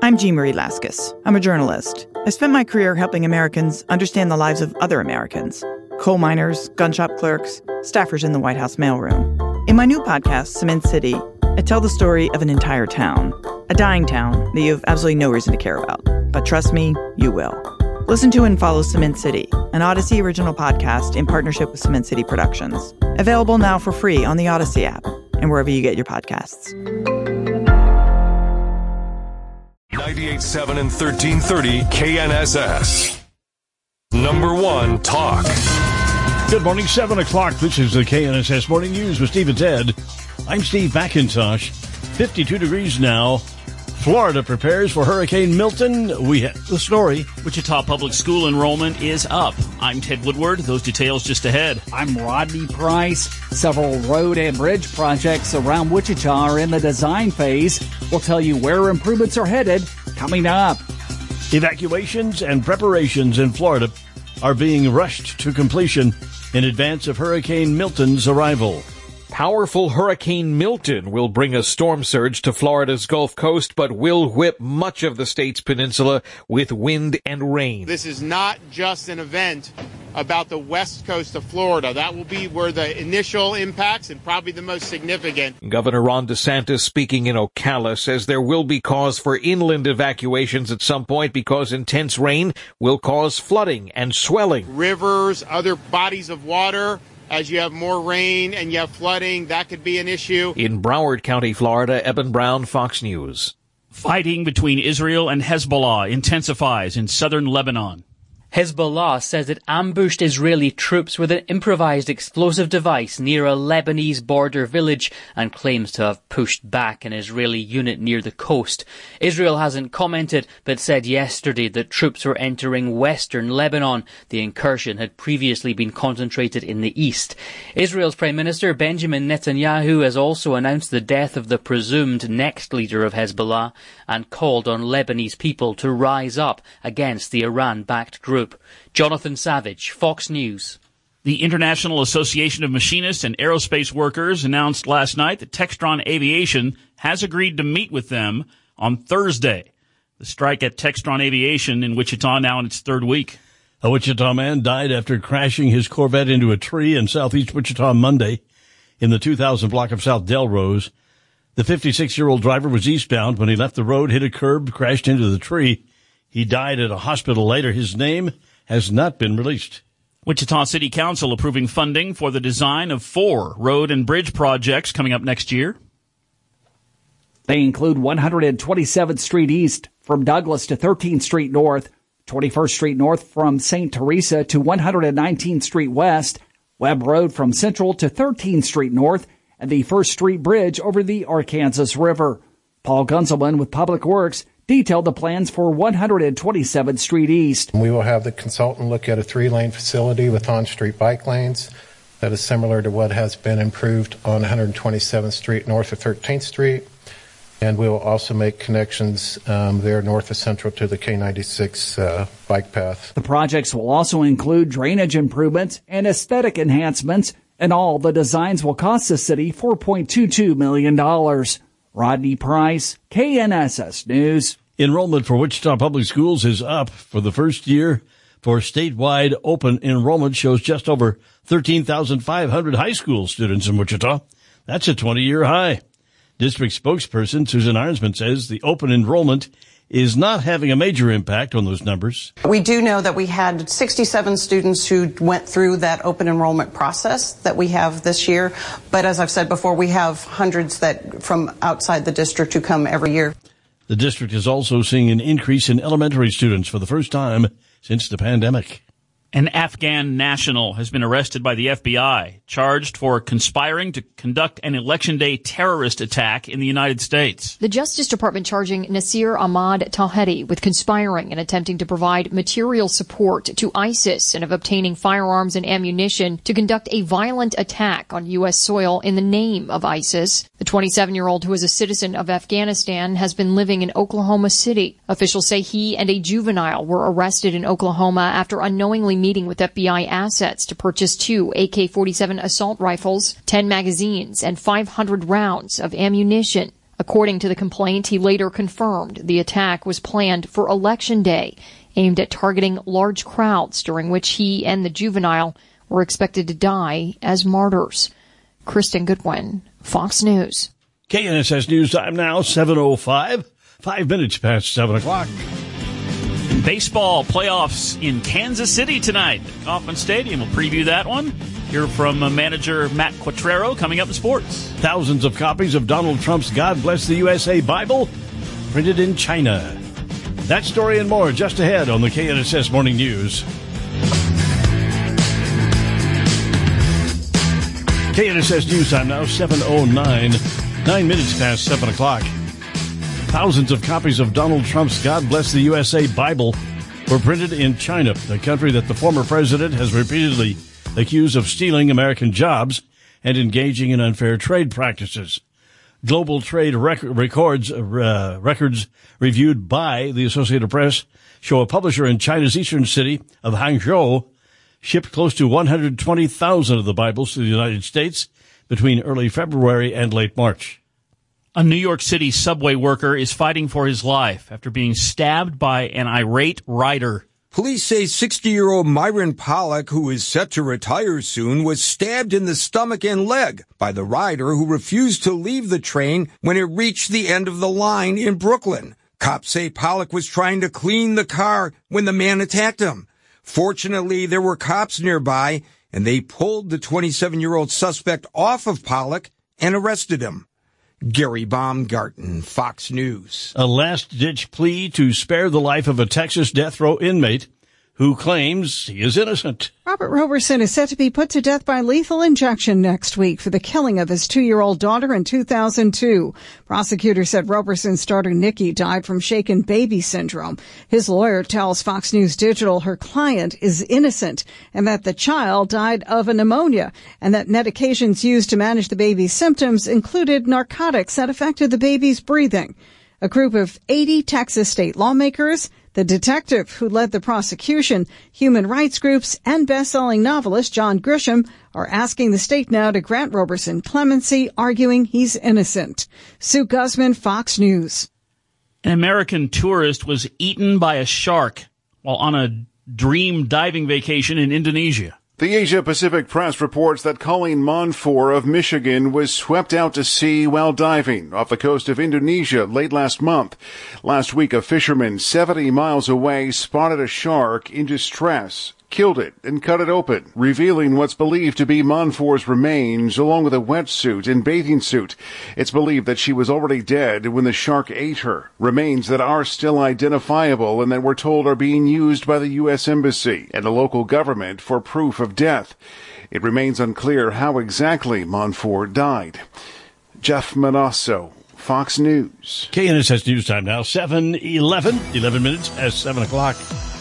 I'm Jean Marie Laskus. I'm a journalist. I spent my career helping Americans understand the lives of other Americans. Coal miners, gun shop clerks, staffers in the White House mailroom. In my new podcast, Cement City, I tell the story of an entire town. A dying town that you have absolutely no reason to care about. But trust me, you will. Listen to and follow Cement City, an Odyssey original podcast in partnership with Cement City Productions. Available now for free on the Odyssey app and wherever you get your podcasts. 98.7 and 1330 KNSS. Number one talk. Good morning, 7 o'clock. This is the KNSS Morning News with Steve and Ted. I'm Steve McIntosh. 52 degrees now. Florida prepares for Hurricane Milton. We have the story. Wichita Public School enrollment is up. I'm Ted Woodward. Those details just ahead. I'm Rodney Price. Several road and bridge projects around Wichita are in the design phase. We'll tell you where improvements are headed coming up. Evacuations and preparations in Florida are being rushed to completion in advance of Hurricane Milton's arrival. Powerful Hurricane Milton will bring a storm surge to Florida's Gulf Coast, but will whip much of the state's peninsula with wind and rain. This is not just an event about the west coast of Florida. That will be where the initial impacts and probably the most significant. Governor Ron DeSantis, speaking in Ocala, says there will be cause for inland evacuations at some point because intense rain will cause flooding and swelling. Rivers, other bodies of water. As you have more rain and you have flooding, that could be an issue. In Broward County, Florida, Eben Brown, Fox News. Fighting between Israel and Hezbollah intensifies in southern Lebanon. Hezbollah says it ambushed Israeli troops with an improvised explosive device near a Lebanese border village and claims to have pushed back an Israeli unit near the coast. Israel hasn't commented, but said yesterday that troops were entering western Lebanon. The incursion had previously been concentrated in the east. Israel's Prime Minister Benjamin Netanyahu has also announced the death of the presumed next leader of Hezbollah and called on Lebanese people to rise up against the Iran-backed group. Jonathan Savage, Fox News. The International Association of Machinists and Aerospace Workers announced last night that Textron Aviation has agreed to meet with them on Thursday. The strike at Textron Aviation in Wichita now in its third week. A Wichita man died after crashing his Corvette into a tree in southeast Wichita Monday in the 2000 block of South Delrose. The 56-year-old driver was eastbound when he left the road, hit a curb, crashed into the tree. He died at a hospital later. His name has not been released. Wichita City Council approving funding for the design of 4 road and bridge projects coming up next year. They include 127th Street East from Douglas to 13th Street North, 21st Street North from St. Teresa to 119th Street West, Webb Road from Central to 13th Street North, and the 1st Street Bridge over the Arkansas River. Paul Gunzelman with Public Works detailed the plans for 127th Street East. We will have the consultant look at a 3-lane facility with on-street bike lanes that is similar to what has been improved on 127th Street north of 13th Street. And we will also make connections there north of Central to the K96 bike path. The projects will also include drainage improvements and aesthetic enhancements, and all the designs will cost the city $4.22 million. Rodney Price, KNSS News. Enrollment for Wichita Public Schools is up for the first year. For statewide open enrollment shows just over 13,500 high school students in Wichita. That's a 20-year high. District spokesperson Susan Arnsman says the open enrollment is not having a major impact on those numbers. We do know that we had 67 students who went through that open enrollment process that we have this year. But as I've said before, we have hundreds that from outside the district who come every year. The district is also seeing an increase in elementary students for the first time since the pandemic. An Afghan national has been arrested by the FBI, charged for conspiring to conduct an Election Day terrorist attack in the United States. The Justice Department charging Nasir Ahmad Tawhedi with conspiring and attempting to provide material support to ISIS and of obtaining firearms and ammunition to conduct a violent attack on U.S. soil in the name of ISIS. The 27-year-old, who is a citizen of Afghanistan, has been living in Oklahoma City. Officials say he and a juvenile were arrested in Oklahoma after unknowingly meeting with FBI assets to purchase 2 AK-47 assault rifles, 10 magazines, and 500 rounds of ammunition. According to the complaint, he later confirmed the attack was planned for Election Day, aimed at targeting large crowds during which he and the juvenile were expected to die as martyrs. Kristen Goodwin, Fox News. KNSS News Time now, 7:05, 5 minutes past 7 o'clock. Baseball playoffs in Kansas City tonight. Kauffman Stadium will preview that one. Hear from manager Matt Quatrero coming up in sports. Thousands of copies of Donald Trump's God Bless the USA Bible printed in China. That story and more just ahead on the KNSS Morning News. KNSS News Time now, 7:09, 9 minutes past 7 o'clock. Thousands of copies of Donald Trump's God Bless the USA Bible were printed in China, the country that the former president has repeatedly accused of stealing American jobs and engaging in unfair trade practices. Global trade records reviewed by the Associated Press show a publisher in China's eastern city of Hangzhou shipped close to 120,000 of the Bibles to the United States between early February and late March. A New York City subway worker is fighting for his life after being stabbed by an irate rider. Police say 60-year-old Myron Pollock, who is set to retire soon, was stabbed in the stomach and leg by the rider who refused to leave the train when it reached the end of the line in Brooklyn. Cops say Pollock was trying to clean the car when the man attacked him. Fortunately, there were cops nearby, and they pulled the 27-year-old suspect off of Pollock and arrested him. Gary Baumgarten, Fox News. A last-ditch plea to spare the life of a Texas death row inmate who claims he is innocent. Robert Roberson is set to be put to death by lethal injection next week for the killing of his 2-year-old daughter in 2002. Prosecutors said Roberson's daughter Nikki died from shaken baby syndrome. His lawyer tells Fox News Digital her client is innocent and that the child died of a pneumonia and that medications used to manage the baby's symptoms included narcotics that affected the baby's breathing. A group of 80 Texas state lawmakers, the detective who led the prosecution, human rights groups, and best-selling novelist John Grisham are asking the state now to grant Roberson clemency, arguing he's innocent. Sue Guzman, Fox News. An American tourist was eaten by a shark while on a dream diving vacation in Indonesia. The Asia-Pacific Press reports that Colleen Monfort of Michigan was swept out to sea while diving off the coast of Indonesia late last month. Last week, a fisherman 70 miles away spotted a shark in distress, killed it, and cut it open, revealing what's believed to be Monfort's remains, along with a wetsuit and bathing suit. It's believed that she was already dead when the shark ate her. Remains that are still identifiable and that we're told are being used by the U.S. Embassy and the local government for proof of death. It remains unclear how exactly Monfort died. Jeff Manasso, Fox News. KNSS News Time now, 7:11, 11 minutes past 7 o'clock.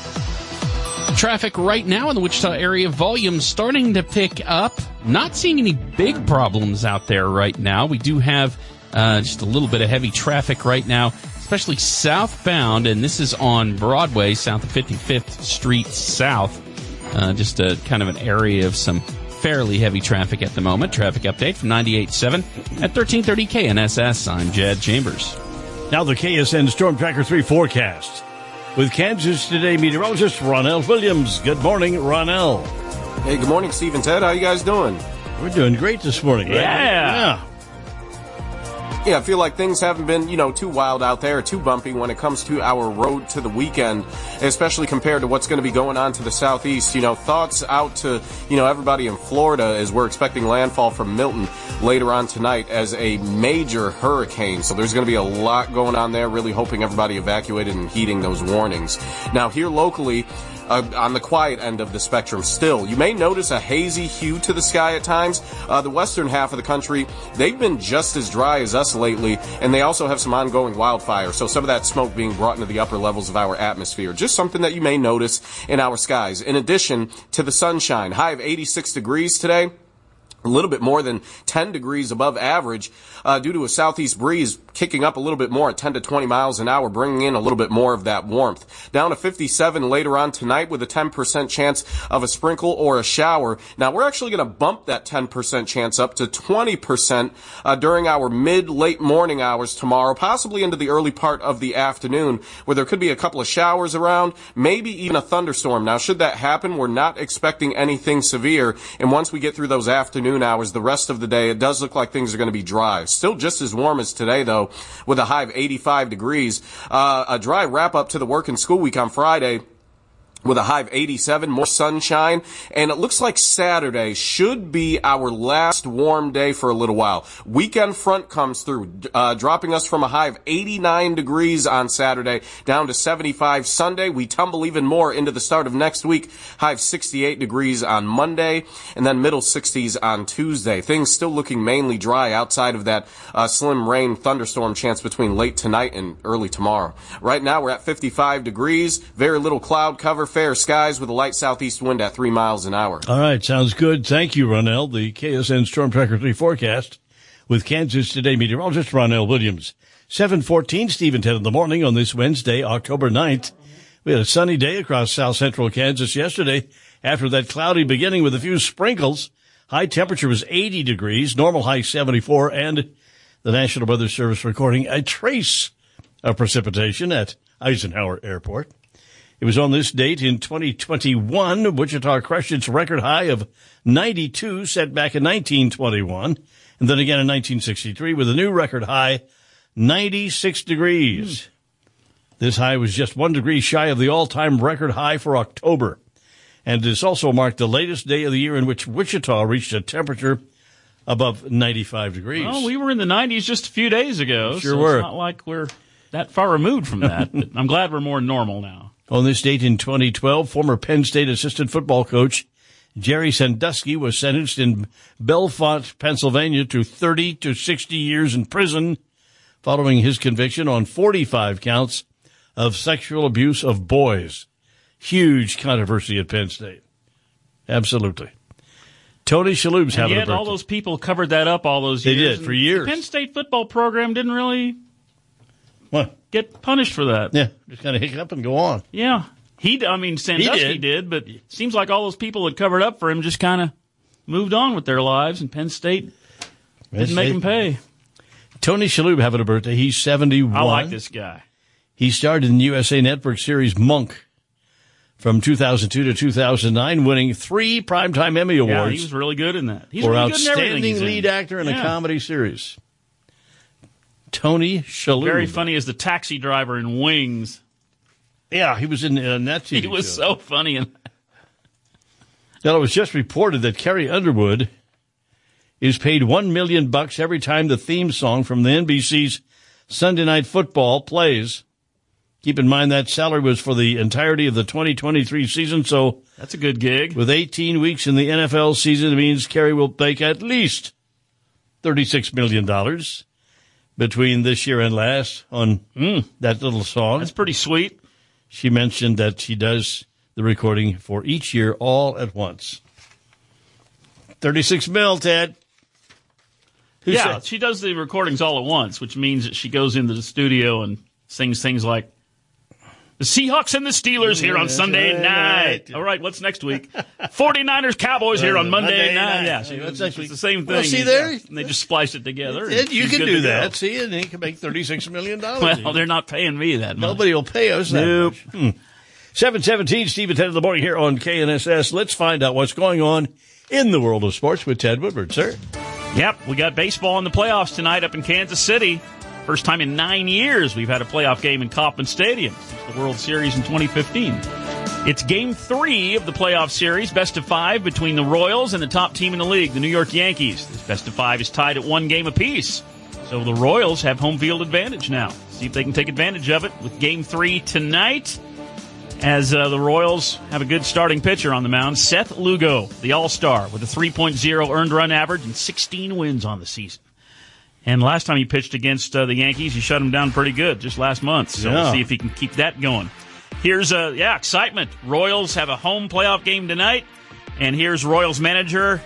Traffic right now in the Wichita area, volume starting to pick up. Not seeing any big problems out there right now. We do have just a little bit of heavy traffic right now, especially southbound, and this is on Broadway, south of 55th Street South. Just a kind of an area of some fairly heavy traffic at the moment. Traffic update from 98.7 at 1330 KNSS. I'm Jed Chambers. Now the KSN Storm Tracker 3 forecast. With Kansas Today meteorologist Ronell Williams. Good morning, Ronell. Hey, good morning, Steve and Ted. How you guys doing? We're doing great this morning. Right? Yeah. Yeah, I feel like things haven't been, too wild out there, too bumpy when it comes to our road to the weekend, especially compared to what's going to be going on to the southeast. Thoughts out to, everybody in Florida as we're expecting landfall from Milton later on tonight as a major hurricane. So there's going to be a lot going on there, really hoping everybody evacuated and heeding those warnings. Now, here locally, on the quiet end of the spectrum still, you may notice a hazy hue to the sky at times. The western half of the country, they've been just as dry as us lately, and they also have some ongoing wildfire, so some of that smoke being brought into the upper levels of our atmosphere. Just something that you may notice in our skies. In addition to the sunshine, high of 86 degrees today. a little bit more than 10 degrees above average due to a southeast breeze kicking up a little bit more at 10 to 20 miles an hour, bringing in a little bit more of that warmth. Down to 57 later on tonight with a 10% chance of a sprinkle or a shower. Now, we're actually going to bump that 10% chance up to 20% during our mid-late morning hours tomorrow, possibly into the early part of the afternoon, where there could be a couple of showers around, maybe even a thunderstorm. Now, should that happen, we're not expecting anything severe, and once we get through those afternoon hours, the rest of the day, it does look like things are going to be dry. Still just as warm as today, though, with a high of 85 degrees. A dry wrap-up to the work and school week on Friday, with a high of 87, more sunshine, and it looks like Saturday should be our last warm day for a little while. Weekend front comes through, dropping us from a high of 89 degrees on Saturday down to 75 Sunday. We tumble even more into the start of next week, high of 68 degrees on Monday, and then middle 60s on Tuesday. Things still looking mainly dry outside of that slim rain thunderstorm chance between late tonight and early tomorrow. Right now we're at 55 degrees, very little cloud cover, fair skies with a light southeast wind at 3 miles an hour. All right, sounds good. Thank you, Ronell. The KSN Storm Tracker 3 forecast with Kansas Today meteorologist Ronell Williams. 7:14, Steve and Ted in the morning on this Wednesday, October 9th. We had a sunny day across south central Kansas yesterday after that cloudy beginning with a few sprinkles. High temperature was 80 degrees, normal high 74, and the National Weather Service recording a trace of precipitation at Eisenhower Airport. It was on this date in 2021, Wichita crushed its record high of 92 set back in 1921, and then again in 1963 with a new record high, 96 degrees. This high was just 1 degree shy of the all-time record high for October, and this also marked the latest day of the year in which Wichita reached a temperature above 95 degrees. Well, we were in the 90s just a few days ago, Sure so were. it's not like we're that far removed from that, but I'm glad we're more normal now. On this date in 2012, former Penn State assistant football coach Jerry Sandusky was sentenced in Bellefonte, Pennsylvania to 30 to 60 years in prison following his conviction on 45 counts of sexual abuse of boys. Huge controversy at Penn State. Absolutely. Tony Shalhoub's having a yet birthday. all those people covered that up all those years. They did, for years. The Penn State football program didn't really get punished for that. Yeah, just kind of hiccup and go on. Yeah. Sandusky did, but it seems like all those people that covered up for him just kind of moved on with their lives, and Penn State didn't make him pay. Tony Shalhoub having a birthday. He's 71. I like this guy. He starred in the USA Network series Monk from 2002 to 2009, winning 3 Primetime Emmy Awards. Yeah, he was really good in that. He's for really good in everything outstanding he's in. lead actor in a comedy series. Tony Shalhoub. Very funny as the taxi driver in Wings. Yeah, he was in that TV He was show. so funny. Now, it was just reported that Carrie Underwood is paid $1 million every time the theme song from the NBC's Sunday Night Football plays. Keep in mind that salary was for the entirety of the 2023 season, so that's a good gig. With 18 weeks in the NFL season, it means Carrie will make at least $36 million between this year and last on that little song. That's pretty sweet. She mentioned that she does the recording for each year all at once. 36 mil, Ted. She does the recordings all at once, which means that she goes into the studio and sings things like, the Seahawks and the Steelers here on Sunday night. All right, what's next week? 49ers Cowboys here on Monday night. Yeah, What's next week? It's the same thing. Well, see there? And they just splice it together. Ted, you she's can good do to go. that. See, and you can make $36 million. Well, they're not paying me that much. Nobody will pay us that much. 7:17, Steve and Ted in the morning here on KNSS. Let's find out what's going on in the world of sports with Ted Woodward, sir. Yep, we got baseball in the playoffs tonight up in Kansas City. First time in 9 years we've had a playoff game in Kauffman Stadium since the World Series in 2015. It's Game 3 of the playoff series, best of 5 between the Royals and the top team in the league, the New York Yankees. This best of 5 is tied at 1 game apiece. So the Royals have home field advantage now. See if they can take advantage of it with Game 3 tonight, as the Royals have a good starting pitcher on the mound, Seth Lugo, the All-Star, with a 3.0 earned run average and 16 wins on the season. And last time he pitched against the Yankees, he shut him down pretty good just last month. So we'll see if he can keep that going. Here's excitement. Royals have a home playoff game tonight. And here's Royals manager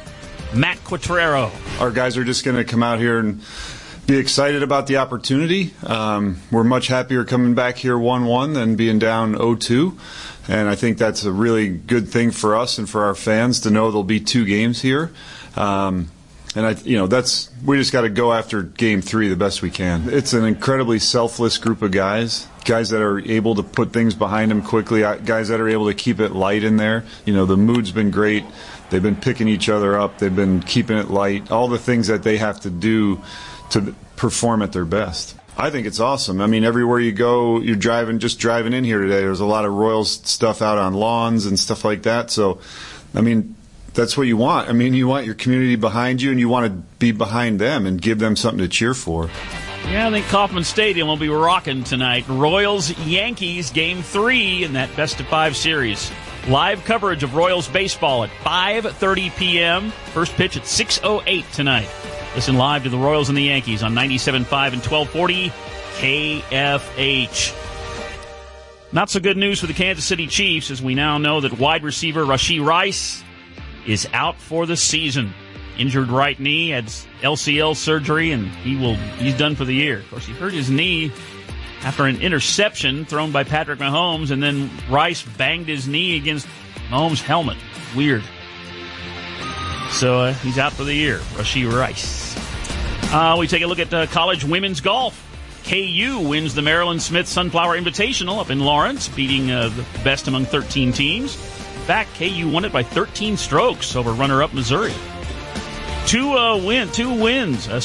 Matt Quatrero. Our guys are just going to come out here and be excited about the opportunity. We're much happier coming back here 1-1 than being down 0-2. And I think that's a really good thing for us and for our fans to know there'll be 2 games here. And we just got to go after game 3 the best we can. It's an incredibly selfless group of guys that are able to put things behind them quickly, guys that are able to keep it light in there. The mood's been great. They've been picking each other up. They've been keeping it light. All the things that they have to do to perform at their best. I think it's awesome. I mean, everywhere you go, you're driving in here today, there's a lot of Royals stuff out on lawns and stuff like that. So, I mean, that's what you want. I mean, you want your community behind you, and you want to be behind them and give them something to cheer for. Yeah, I think Kauffman Stadium will be rocking tonight. Royals-Yankees Game 3 in that best-of-5 series. Live coverage of Royals baseball at 5:30 p.m. First pitch at 6:08 tonight. Listen live to the Royals and the Yankees on 97.5 and 1240 KFH. Not so good news for the Kansas City Chiefs, as we now know that wide receiver Rashee Rice is out for the season. Injured right knee, had LCL surgery, and he's done for the year. Of course, he hurt his knee after an interception thrown by Patrick Mahomes, and then Rice banged his knee against Mahomes' helmet. Weird. So he's out for the year, Rashee Rice. We take a look at college women's golf. KU wins the Maryland Smith Sunflower Invitational up in Lawrence, beating the best among 13 teams. In fact, KU won it by 13 strokes over runner-up Missouri. Two wins. The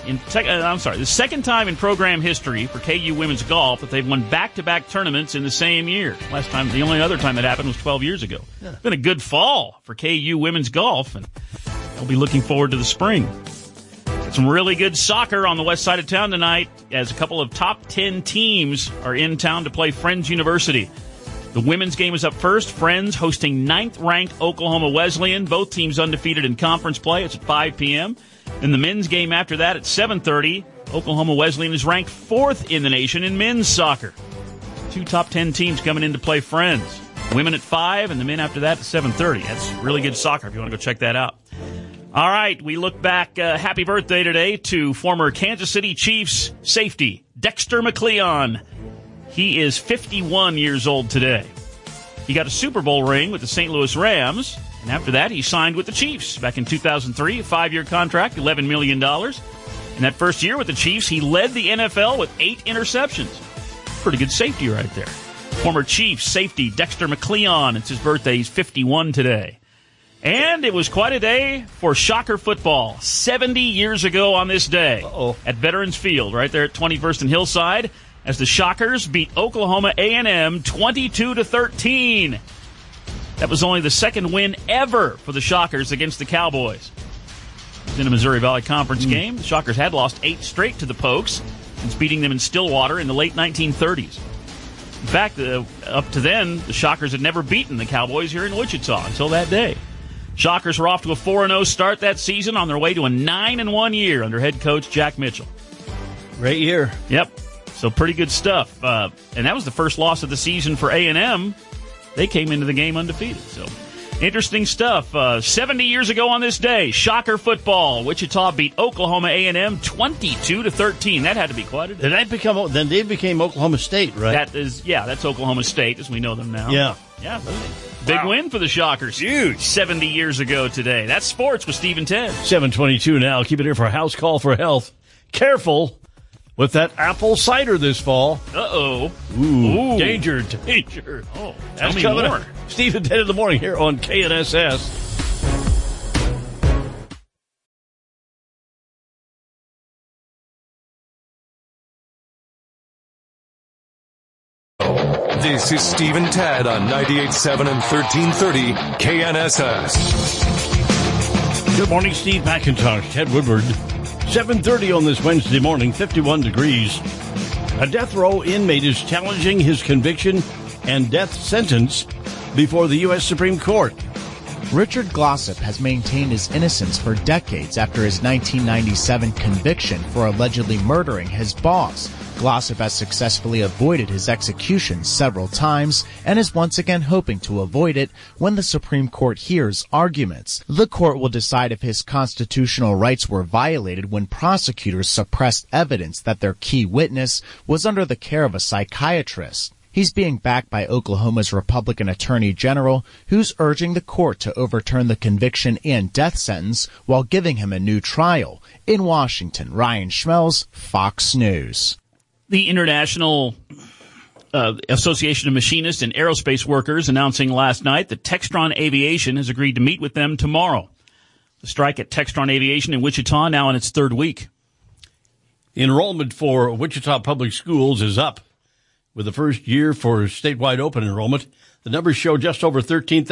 second time in program history for KU women's golf that they've won back-to-back tournaments in the same year. The only other time that happened was 12 years ago. Yeah. It's been a good fall for KU women's golf, and I'll be looking forward to the spring. Some really good soccer on the west side of town tonight, as a couple of top 10 teams are in town to play Friends University. The women's game is up first. Friends hosting 9th-ranked Oklahoma Wesleyan. Both teams undefeated in conference play. It's at 5 p.m. Then the men's game after that at 7:30. Oklahoma Wesleyan is ranked 4th in the nation in men's soccer. 2 top 10 teams coming in to play Friends. Women at 5 and the men after that at 7:30. That's really good soccer if you want to go check that out. All right, we look back. Happy birthday today to former Kansas City Chiefs safety Dexter McCleon. He is 51 years old today. He got a Super Bowl ring with the St. Louis Rams, and after that he signed with the Chiefs back in 2003, a 5-year contract, $11 million. In that first year with the Chiefs, he led the NFL with 8 interceptions. Pretty good safety right there. Former Chiefs safety Dexter McCleon. It's his birthday. He's 51 today. And it was quite a day for Shocker football. 70 years ago on this day at Veterans Field, right there at 21st and Hillside, as the Shockers beat Oklahoma A&M 22-13. That was only the second win ever for the Shockers against the Cowboys. It was in a Missouri Valley Conference game. The Shockers had lost 8 straight to the Pokes since beating them in Stillwater in the late 1930s. In fact, up to then, the Shockers had never beaten the Cowboys here in Wichita until that day. Shockers were off to a 4-0 start that season, on their way to a 9-1 year under head coach Jack Mitchell. Great year. Yep. So pretty good stuff. And that was the first loss of the season for A&M. They came into the game undefeated. So interesting stuff. 70 years ago on this day, Shocker football. Wichita beat Oklahoma A&M 22-13. That had to be quite a day. Then they became Oklahoma State, right? That's Oklahoma State as we know them now. Yeah. Yeah. Big win for the Shockers. Huge. 70 years ago today. That's sports with Steve and Ted. 7:22 now. Keep it here for a house call for health. Careful with that apple cider this fall. Uh-oh. Ooh. Danger. Oh, that's tell me coming more. Up. Steve and Ted in the morning here on KNSS. This is Steve and Ted on 98.7 and 1330 KNSS. Good morning, Steve McIntosh, Ted Woodward. 7:30 on this Wednesday morning, 51 degrees. A death row inmate is challenging his conviction and death sentence before the U.S. Supreme Court. Richard Glossip has maintained his innocence for decades after his 1997 conviction for allegedly murdering his boss. Glossip has successfully avoided his execution several times and is once again hoping to avoid it when the Supreme Court hears arguments. The court will decide if his constitutional rights were violated when prosecutors suppressed evidence that their key witness was under the care of a psychiatrist. He's being backed by Oklahoma's Republican Attorney General, who's urging the court to overturn the conviction and death sentence while giving him a new trial. In Washington, Ryan Schmelz, Fox News. The International Association of Machinists and Aerospace Workers announcing last night that Textron Aviation has agreed to meet with them tomorrow. The strike at Textron Aviation in Wichita now in its third week. Enrollment for Wichita Public Schools is up. With the first year for statewide open enrollment, the numbers show just over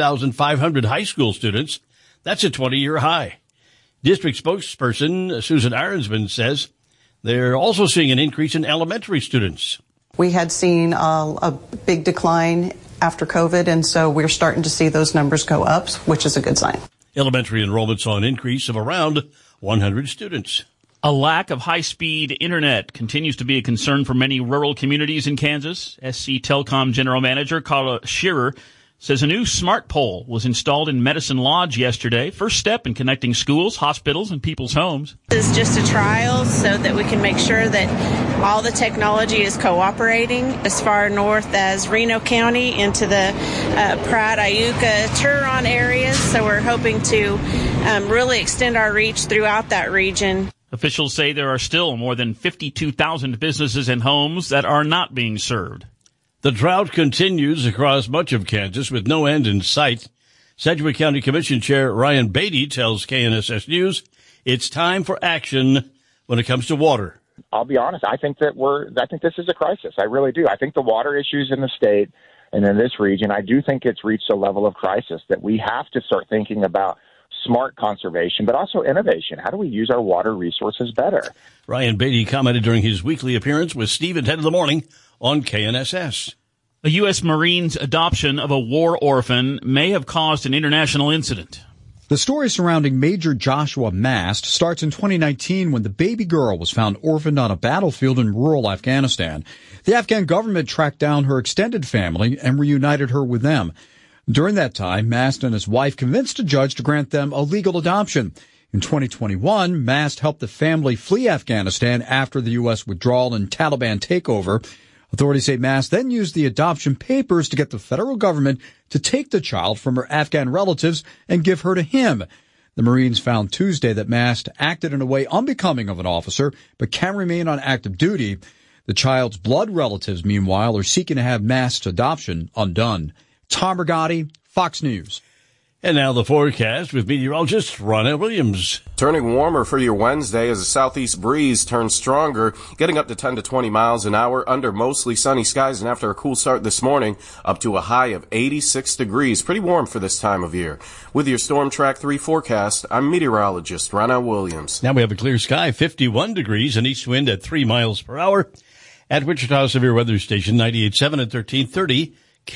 13,500 high school students. That's a 20-year high. District spokesperson Susan Arensman says they're also seeing an increase in elementary students. We had seen a big decline after COVID, and so we're starting to see those numbers go up, which is a good sign. Elementary enrollment saw an increase of around 100 students. A lack of high-speed internet continues to be a concern for many rural communities in Kansas. SC Telecom General Manager Carla Shearer says a new smart pole was installed in Medicine Lodge yesterday. First step in connecting schools, hospitals, and people's homes. This is just a trial so that we can make sure that all the technology is cooperating as far north as Reno County into the Pride, Iuka, Turon areas. So we're hoping to really extend our reach throughout that region. Officials say there are still more than 52,000 businesses and homes that are not being served. The drought continues across much of Kansas with no end in sight. Sedgwick County Commission Chair Ryan Beatty tells KNSS News it's time for action when it comes to water. I'll be honest, I think this is a crisis. I really do. I think the water issues in the state and in this region, I do think it's reached a level of crisis that we have to start thinking about smart conservation, but also innovation. How do we use our water resources better? Ryan Beatty commented during his weekly appearance with Steve at 10 in the morning on KNSS. A U.S. Marine's adoption of a war orphan may have caused an international incident. The story surrounding Major Joshua Mast starts in 2019 when the baby girl was found orphaned on a battlefield in rural Afghanistan. The Afghan government tracked down her extended family and reunited her with them. During that time, Mast and his wife convinced a judge to grant them a legal adoption. In 2021, Mast helped the family flee Afghanistan after the U.S. withdrawal and Taliban takeover. Authorities say Mast then used the adoption papers to get the federal government to take the child from her Afghan relatives and give her to him. The Marines found Tuesday that Mast acted in a way unbecoming of an officer, but can remain on active duty. The child's blood relatives, meanwhile, are seeking to have Mast's adoption undone. Tom Rigotti, Fox News. And now the forecast with meteorologist Ron Williams. Turning warmer for your Wednesday as a southeast breeze turns stronger, getting up to 10 to 20 miles an hour under mostly sunny skies, and after a cool start this morning, up to a high of 86 degrees. Pretty warm for this time of year. With your Storm Track 3 forecast, I'm meteorologist Ron Williams. Now we have a clear sky, 51 degrees, and east wind at 3 miles per hour. At Wichita Severe Weather Station, 98.7 and 1330.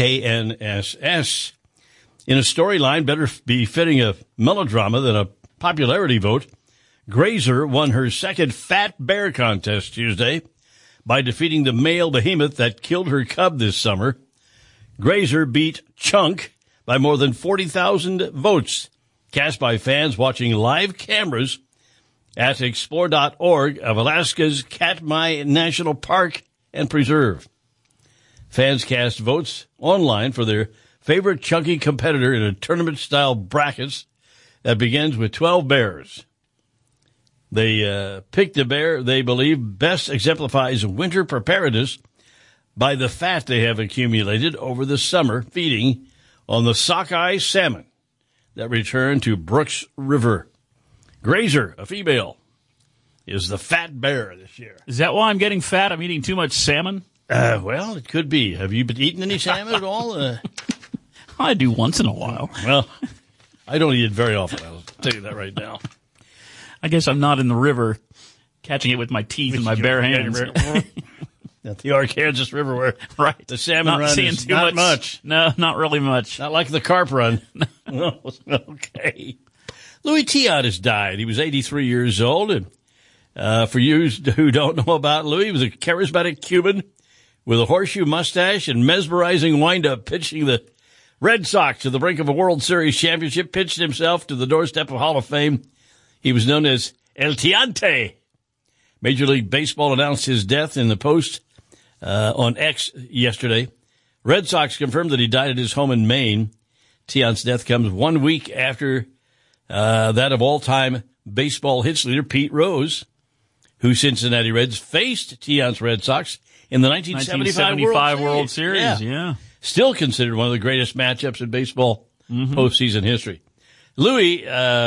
KNSS. In a storyline better befitting a melodrama than a popularity vote, Grazer won her second Fat Bear contest Tuesday by defeating the male behemoth that killed her cub this summer. Grazer beat Chunk by more than 40,000 votes cast by fans watching live cameras at explore.org of Alaska's Katmai National Park and Preserve. Fans cast votes online for their favorite chunky competitor in a tournament-style brackets that begins with 12 bears. They picked the bear they believe best exemplifies winter preparedness by the fat they have accumulated over the summer feeding on the sockeye salmon that return to Brooks River. Grazer, a female, is the fat bear this year. Is that why I'm getting fat? I'm eating too much salmon? Well, it could be. Have you been eating any salmon at all? I do once in a while. Well, I don't eat it very often. I'll tell you that right now. I guess I'm not in the river catching it with my teeth and my bare hands. At the Arkansas River where right. the salmon not run seeing is too not much. No, not really much. Not like the carp run. Okay. Louis Tiant has died. He was 83 years old. And for you who don't know about Louis, he was a charismatic Cuban with a horseshoe mustache and mesmerizing windup, pitching the Red Sox to the brink of a World Series championship, pitched himself to the doorstep of Hall of Fame. He was known as El Tiante. Major League Baseball announced his death in the post on X yesterday. Red Sox confirmed that he died at his home in Maine. Tiant's death comes 1 week after that of all-time baseball hits leader Pete Rose, who Cincinnati Reds faced Tiant's Red Sox in the 1975 World Series. Yeah. Still considered one of the greatest matchups in baseball postseason history. Louis,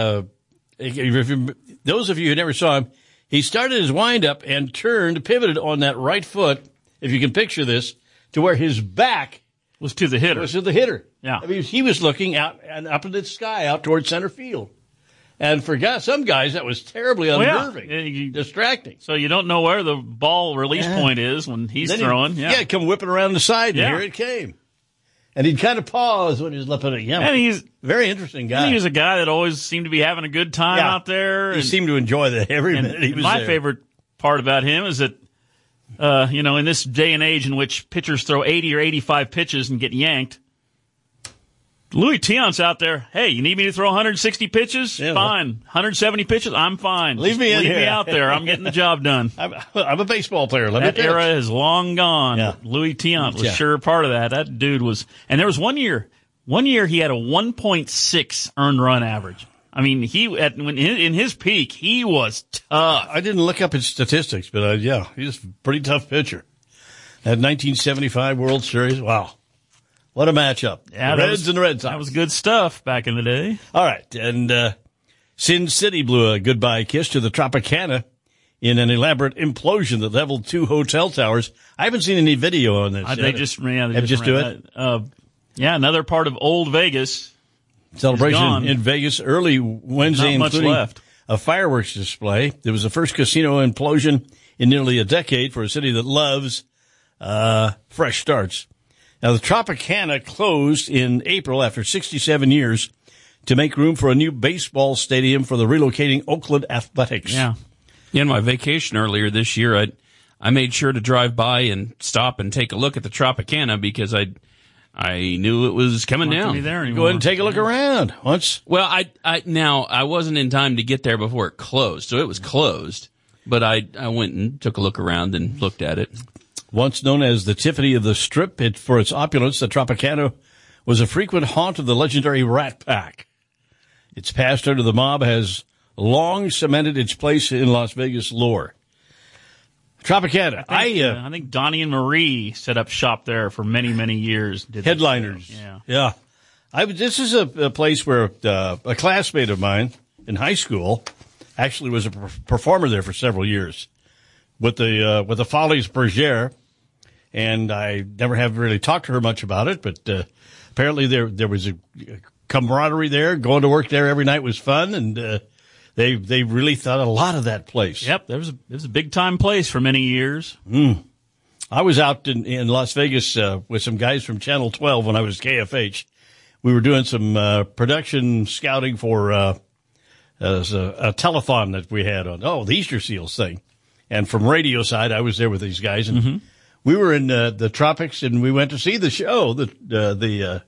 those of you who never saw him, he started his windup and pivoted on that right foot, if you can picture this, to where his back was to the hitter. Yeah. I mean, he was looking out and up in the sky out towards center field. And for some guys, that was terribly unnerving, distracting. So you don't know where the ball release point is when he's throwing. Come whipping around the side, and here it came. And he'd kind of pause when he was looking at it. Yeah, and he's very interesting guy. And he was a guy that always seemed to be having a good time out there. He seemed to enjoy every minute he was there. My favorite part about him is that, in this day and age in which pitchers throw 80 or 85 pitches and get yanked, Louis Tiant's out there. Hey, you need me to throw 160 pitches? Yeah, fine. 170 pitches? I'm fine. Leave me out there. I'm getting the job done. I'm a baseball player. That era is long gone. Yeah. Louis Tiant was sure part of that. That dude was, and there was one year he had a 1.6 earned run average. I mean, in his peak, he was tough. I didn't look up his statistics, but he was a pretty tough pitcher. That 1975 World Series, wow. What a matchup. Yeah, the Reds and the Red Sox. That was good stuff back in the day. All right. And Sin City blew a goodbye kiss to the Tropicana in an elaborate implosion that leveled 2 hotel towers. I haven't seen any video on this. They just do it? Another part of Old Vegas. Celebration in Vegas early Wednesday, not much including left. A fireworks display. It was the first casino implosion in nearly a decade for a city that loves fresh starts. Now, the Tropicana closed in April after 67 years to make room for a new baseball stadium for the relocating Oakland Athletics. Yeah. In my vacation earlier this year, I made sure to drive by and stop and take a look at the Tropicana because I knew it was coming down. Be there anymore. Go ahead and take a look around. Well, I wasn't in time to get there before it closed, so it was closed. But I went and took a look around and looked at it. Once known as the Tiffany of the Strip, for its opulence, the Tropicana was a frequent haunt of the legendary Rat Pack. Its past under the mob has long cemented its place in Las Vegas lore. Tropicana. I think Donnie and Marie set up shop there for many, many years. Headliners. Yeah. This is a place where a classmate of mine in high school actually was a performer there for several years with the Follies Bergère. And I never have really talked to her much about it, but apparently there was a camaraderie there. Going to work there every night was fun, and they really thought a lot of that place. Yep, it was a big time place for many years. I was out in Las Vegas with some guys from Channel 12 when I was KFH. We were doing some production scouting for a telethon that we had on the Easter Seals thing. And from radio side, I was there with these guys, and we were in the tropics, and we went to see the show, the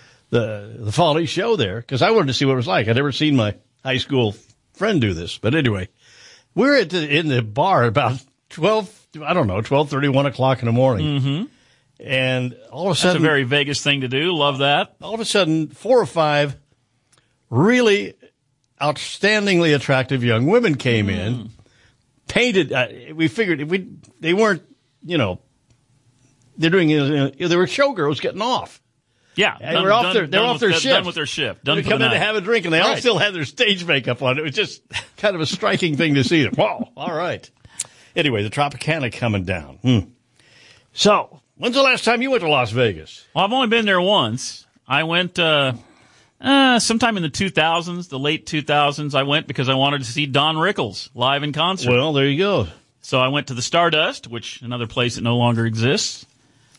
Folly show there, because I wanted to see what it was like. I'd never seen my high school friend do this, but anyway, we were in the bar about 12:30, 1 o'clock in the morning, and all of a sudden, that's a very Vegas thing to do. Love that. All of a sudden, 4 or 5 really outstandingly attractive young women came in. Painted, we figured they weren't, they're doing, they were showgirls getting off. Yeah. They're off their shift. Done with their shift. Done they come in to have a drink, and they all still had their stage makeup on. It was just kind of a striking thing to see. Whoa, all right. Anyway, the Tropicana coming down. So, when's the last time you went to Las Vegas? Well, I've only been there once. I went sometime in the 2000s, the late 2000s. I went because I wanted to see Don Rickles live in concert. Well, there you go. So I went to the Stardust, which another place that no longer exists.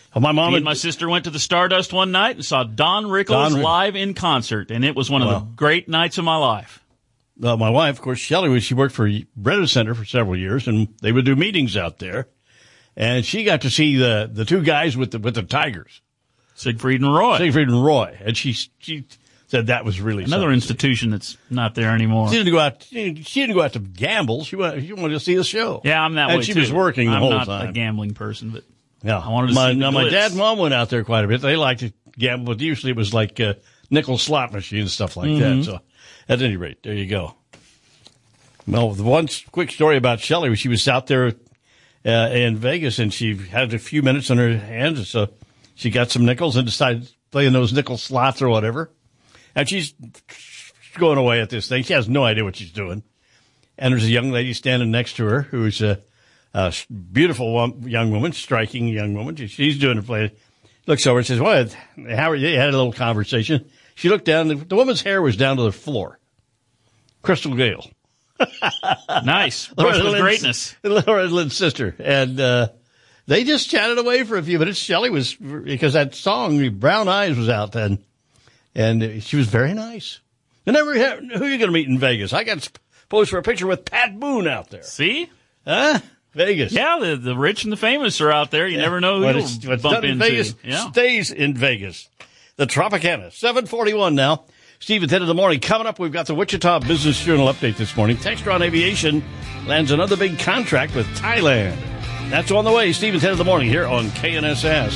My mom Me and my sister went to the Stardust one night and saw Don Rickles live in concert, and it was one of the great nights of my life. My wife, of course, Shelley, she worked for Brennan Center for several years, and they would do meetings out there. And she got to see the two guys with the Tigers, Siegfried and Roy. And she said that was really another institution that's not there anymore. She didn't go out to gamble. She wanted to see the show. Yeah, I'm that way too. And she was working the whole time. I'm not a gambling person, but yeah, I wanted to see the glitz. My dad and mom went out there quite a bit. They liked to gamble, but usually it was like nickel slot machines and stuff like that. So, at any rate, there you go. Well, the one quick story about Shelley was she was out there in Vegas, and she had a few minutes on her hands, so she got some nickels and decided playing those nickel slots or whatever. And she's going away at this thing. She has no idea what she's doing. And there's a young lady standing next to her who's a beautiful young woman, striking young woman. She's doing the play. Looks over and says, "Well, how are you?" Had a little conversation. She looked down. The woman's hair was down to the floor. Crystal Gale. Nice. Brush with greatness. Laura Lynn's sister. And they just chatted away for a few minutes. Shelley was, because that song, Brown Eyes, was out then. And she was very nice. Who are you going to meet in Vegas? I got posed for a picture with Pat Boone out there. See? Huh? Vegas. Yeah, the rich and the famous are out there. You never know who you'll bump into. Vegas stays in Vegas. The Tropicana. 7:41 now. Steve at 10 in the morning. Coming up, we've got the Wichita Business Journal update this morning. Textron Aviation lands another big contract with Thailand. That's on the way. Steve at 10 in the morning here on KNSS.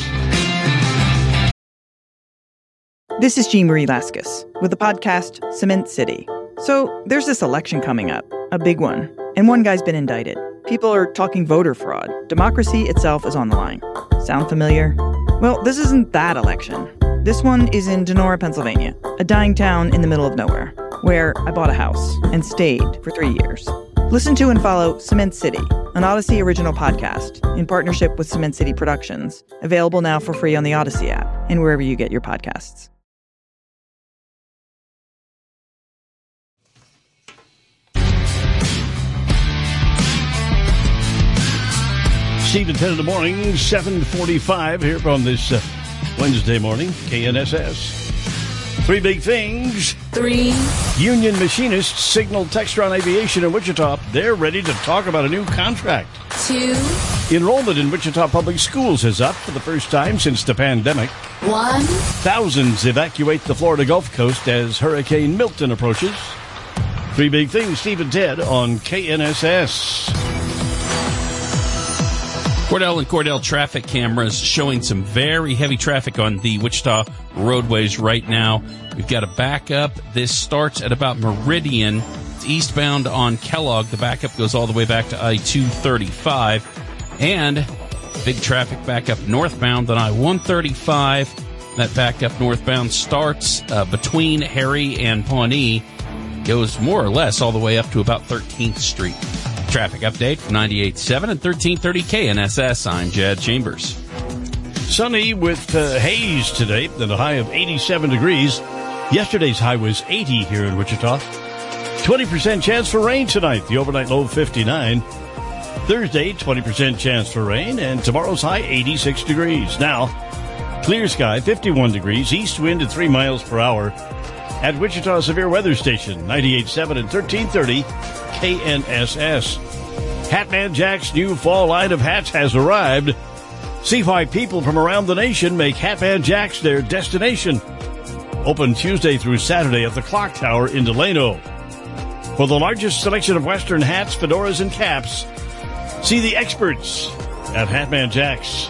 This is Jean Marie Laskus with the podcast Cement City. So there's this election coming up, a big one, and one guy's been indicted. People are talking voter fraud. Democracy itself is on the line. Sound familiar? Well, this isn't that election. This one is in Donora, Pennsylvania, a dying town in the middle of nowhere, where I bought a house and stayed for 3 years. Listen to and follow Cement City, an Odyssey original podcast in partnership with Cement City Productions, available now for free on the Odyssey app and wherever you get your podcasts. Steve at 10 in the morning, 7:45 here from this Wednesday morning, KNSS. Three big things. 3. Union machinists signaled Textron Aviation in Wichita. They're ready to talk about a new contract. 2. Enrollment in Wichita Public Schools is up for the first time since the pandemic. 1. Thousands evacuate the Florida Gulf Coast as Hurricane Milton approaches. Three big things, Steve and Ted on KNSS. Cordell and Cordell traffic cameras showing some very heavy traffic on the Wichita roadways right now. We've got a backup. This starts at about Meridian. It's eastbound on Kellogg. The backup goes all the way back to I-235. And big traffic backup northbound on I-135. That backup northbound starts between Harry and Pawnee. Goes more or less all the way up to about 13th Street. Traffic update from 98.7 and 1330 KNSS. I'm Jed Chambers. Sunny with haze today, and a high of 87 degrees. Yesterday's high was 80 here in Wichita. 20% chance for rain tonight. The overnight low 59. Thursday, 20% chance for rain, and tomorrow's high 86 degrees. Now, clear sky, 51 degrees, east wind at 3 miles per hour. At Wichita Severe Weather Station, 98.7 and 1330 KNSS. Hatman Jack's new fall line of hats has arrived. See why people from around the nation make Hatman Jack's their destination. Open Tuesday through Saturday at the Clock Tower in Delano. For the largest selection of Western hats, fedoras, and caps, see the experts at Hatman Jack's.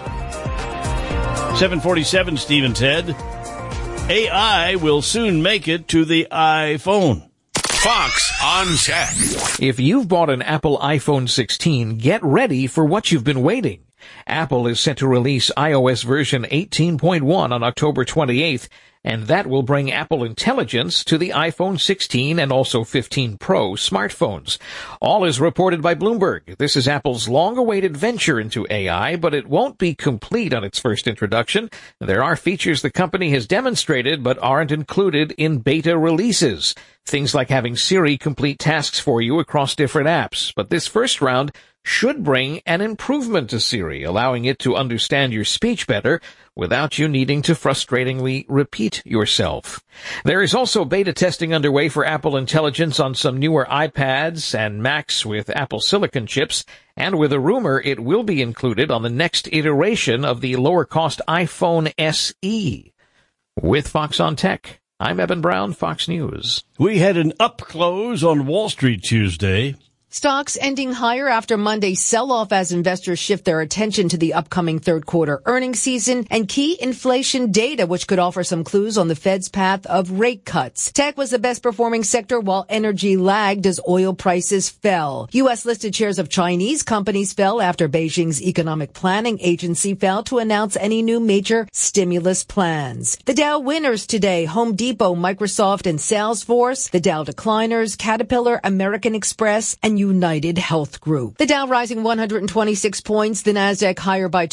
747, Steve and Ted. AI will soon make it to the iPhone. Fox on Tech. If you've bought an Apple iPhone 16, get ready for what you've been waiting. Apple is set to release iOS version 18.1 on October 28th. and that will bring Apple Intelligence to the iPhone 16 and also 15 Pro smartphones. All is reported by Bloomberg. This is Apple's long-awaited venture into AI, but it won't be complete on its first introduction. There are features the company has demonstrated but aren't included in beta releases. Things like having Siri complete tasks for you across different apps. But this first round should bring an improvement to Siri, allowing it to understand your speech better without you needing to frustratingly repeat yourself. There is also beta testing underway for Apple Intelligence on some newer iPads and Macs with Apple Silicon chips, and with a rumor it will be included on the next iteration of the lower-cost iPhone SE. With Fox on Tech, I'm Eben Brown, Fox News. We had an up close on Wall Street Tuesday. Stocks ending higher after Monday's sell-off as investors shift their attention to the upcoming third quarter earnings season and key inflation data, which could offer some clues on the Fed's path of rate cuts. Tech was the best performing sector while energy lagged as oil prices fell. U.S. listed shares of Chinese companies fell after Beijing's economic planning agency failed to announce any new major stimulus plans. The Dow winners today, Home Depot, Microsoft, and Salesforce. The Dow decliners, Caterpillar, American Express, and United Health Group. The Dow rising 126 points, the Nasdaq higher by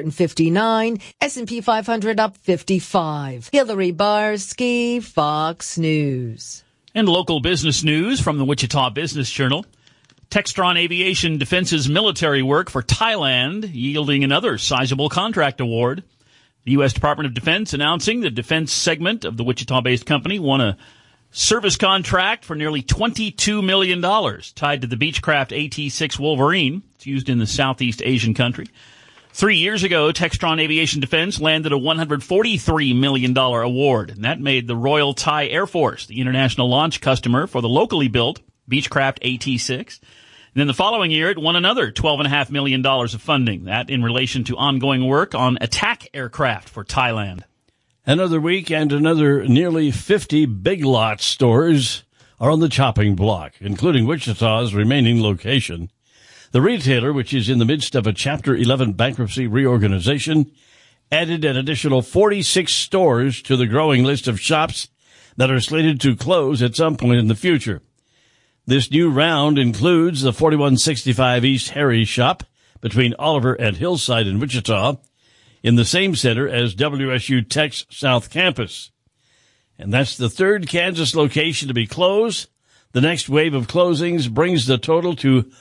259, S&P 500 up 55. Hillary Barsky, Fox News. And local business news from the Wichita Business Journal. Textron Aviation Defense's military work for Thailand yielding another sizable contract award. The U.S. Department of Defense announcing the defense segment of the Wichita-based company won a service contract for nearly $22 million tied to the Beechcraft AT-6 Wolverine. It's used in the Southeast Asian country. 3 years ago, Textron Aviation Defense landed a $143 million award, and that made the Royal Thai Air Force the international launch customer for the locally built Beechcraft AT-6. And then the following year, it won another $12.5 million of funding, that in relation to ongoing work on attack aircraft for Thailand. Another week and another nearly 50 Big Lots stores are on the chopping block, including Wichita's remaining location. The retailer, which is in the midst of a Chapter 11 bankruptcy reorganization, added an additional 46 stores to the growing list of shops that are slated to close at some point in the future. This new round includes the 4165 East Harry shop between Oliver and Hillside in Wichita, in the same center as WSU Tech's South Campus. And that's the third Kansas location to be closed. The next wave of closings brings the total to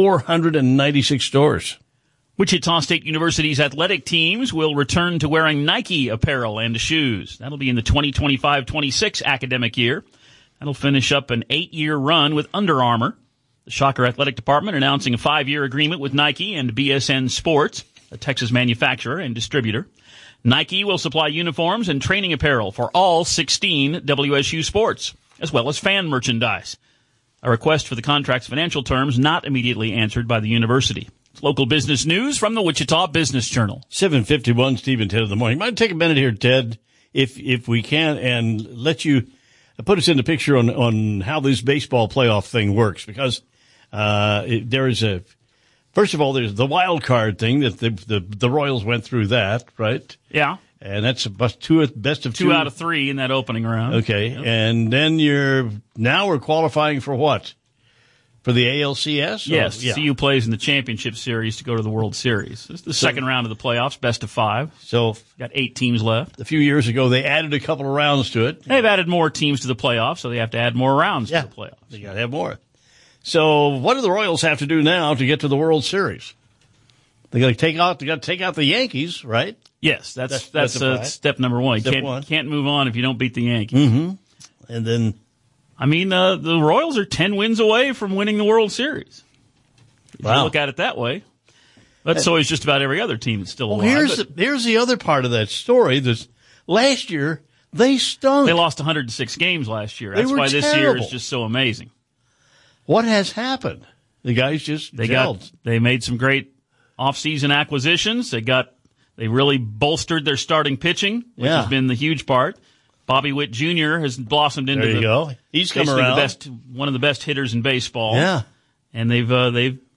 496 stores. Wichita State University's athletic teams will return to wearing Nike apparel and shoes. That'll be in the 2025-26 academic year. That'll finish up an 8-year run with Under Armour. The Shocker Athletic Department announcing a 5-year agreement with Nike and BSN Sports, a Texas manufacturer and distributor. Nike will supply uniforms and training apparel for all 16 WSU sports, as well as fan merchandise. A request for the contract's financial terms not immediately answered by the university. It's local business news from the Wichita Business Journal. 7:51, Steve and Ted in the morning. Might take a minute here, Ted, if we can, and let you put us in the picture on how this baseball playoff thing works, because there is a... First of all, there's the wild card thing that the Royals went through that, right? Yeah. And that's best of two out of three in that opening round. Okay. Yep. And then we're qualifying for what? For the ALCS? Yes. Yeah. CU plays in the championship series to go to the World Series. It's the second round of the playoffs, best of 5. So got 8 teams left. A few years ago, they added a couple of rounds to it. They've added more teams to the playoffs, so they have to add more rounds to the playoffs. They got to have more. So what do the Royals have to do now to get to the World Series? They got to take out the Yankees, right? Yes, that's step number one. You can't move on if you don't beat the Yankees. Mm-hmm. And then, I mean, the Royals are 10 wins away from winning the World Series. If you look at it that way. That's always just about every other team that's still alive. Here's the other part of that story. This last year they stunk. They lost 106 games last year. That's why this year is just so amazing. What has happened? The guys just they made some great off-season acquisitions. They really bolstered their starting pitching, which has been the huge part. Bobby Witt Jr. has blossomed into He's come around. one of the best hitters in baseball. Yeah. And they've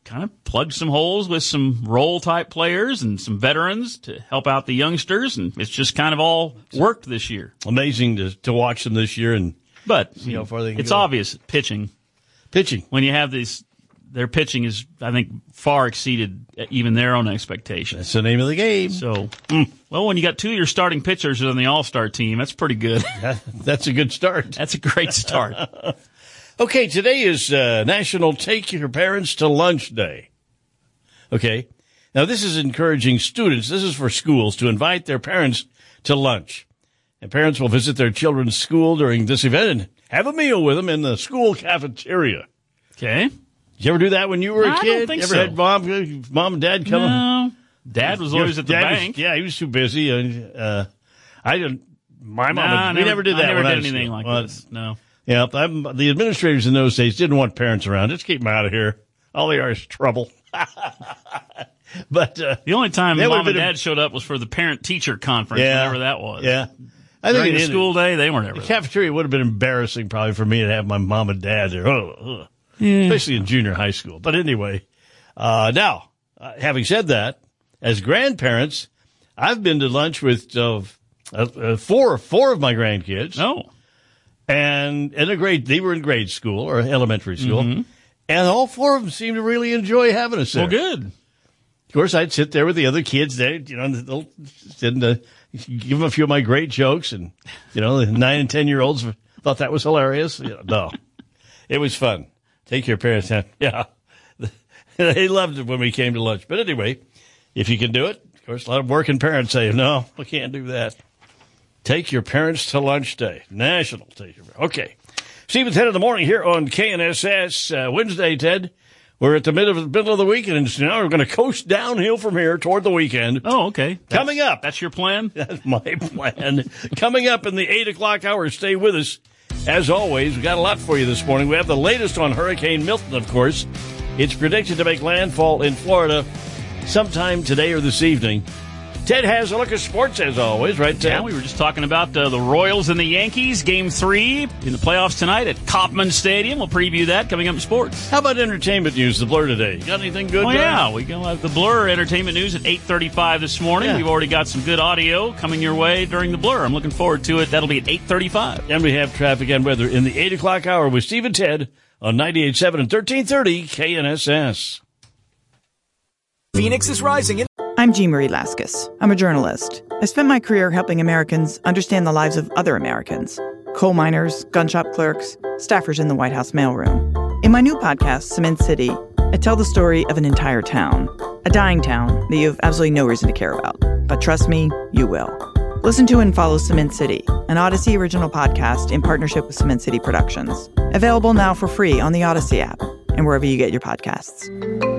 kind of plugged some holes with some role-type players and some veterans to help out the youngsters, and it's just kind of all worked this year. Amazing to watch them this year, but see how far they can it's go. obvious pitching. When you have these, their pitching is, I think, far exceeded even their own expectations. That's the name of the game. So, well, when you got two of your starting pitchers on the All-Star team, that's pretty good. That's a good start. That's a great start. Okay, today is National Take Your Parents to Lunch Day. Okay. Now, this is encouraging students. This is for schools to invite their parents to lunch. And parents will visit their children's school during this event and have a meal with them in the school cafeteria. Okay. Did you ever do that when you were a kid? I don't think you ever so. had mom and dad come? No. Dad was always at the bank. He was too busy. I didn't. My mom. We never did that. I never when did I was anything school. like this. No. Yeah, the administrators in those days didn't want parents around. Just keep them out of here. All they are is trouble. But the only time that mom would've and been dad showed up was for the parent-teacher conference, whenever that was. Yeah. During the school day, they weren't ever The there. cafeteria would have been embarrassing probably for me to have my mom and dad there. Especially in junior high school. But anyway, now, having said that, as grandparents, I've been to lunch with four of my grandkids. Oh. And they were in grade school or elementary school. Mm-hmm. And all four of them seemed to really enjoy having us there. Well, good. Of course, I'd sit there with the other kids there, they'll give them a few of my great jokes. And, the 9 and 10-year-olds thought that was hilarious. No, it was fun. Take your parents out. Yeah. They loved it when we came to lunch. But anyway, if you can do it, of course, a lot of working parents say, no, I can't do that. Take your parents to lunch day. National Take Your Parents. Okay. Steve and Ted in the morning here on KNSS. Wednesday, Ted. We're at the middle of the weekend, and now we're going to coast downhill from here toward the weekend. Oh, okay. Coming up. That's your plan? That's my plan. Coming up in the 8 o'clock hour, stay with us. As always, we got a lot for you this morning. We have the latest on Hurricane Milton, of course. It's predicted to make landfall in Florida sometime today or this evening. Ted has a look at sports, as always, right, Ted? Yeah, we were just talking about the Royals and the Yankees, Game 3 in the playoffs tonight at Kauffman Stadium. We'll preview that coming up in sports. How about entertainment news, the Blur today? Got anything good? Oh, yeah. We go have the Blur entertainment news at 8:35 this morning. Yeah. We've already got some good audio coming your way during the Blur. I'm looking forward to it. That'll be at 8:35. And we have traffic and weather in the 8 o'clock hour with Steve and Ted on 98.7 and 1330 KNSS. Phoenix is rising. I'm Jean Marie Laskus. I'm a journalist. I spent my career helping Americans understand the lives of other Americans. Coal miners, gun shop clerks, staffers in the White House mailroom. In my new podcast, Cement City, I tell the story of an entire town. A dying town that you have absolutely no reason to care about. But trust me, you will. Listen to and follow Cement City, an Odyssey original podcast in partnership with Cement City Productions. Available now for free on the Odyssey app and wherever you get your podcasts.